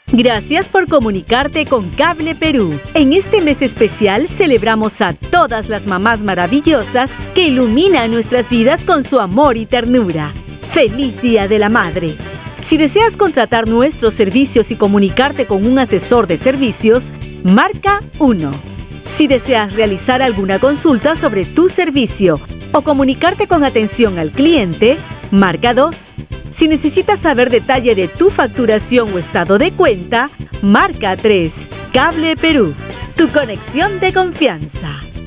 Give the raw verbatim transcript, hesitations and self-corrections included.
Gracias por comunicarte con Cable Perú. En este mes especial celebramos a todas las mamás maravillosas que iluminan nuestras vidas con su amor y ternura. ¡Feliz Día de la Madre! Si deseas contratar nuestros servicios y comunicarte con un asesor de servicios, marca uno. Si deseas realizar alguna consulta sobre tu servicio o comunicarte con atención al cliente, marca dos. Si necesitas saber detalle de tu facturación o estado de cuenta, marca tres. Cable Perú, tu conexión de confianza.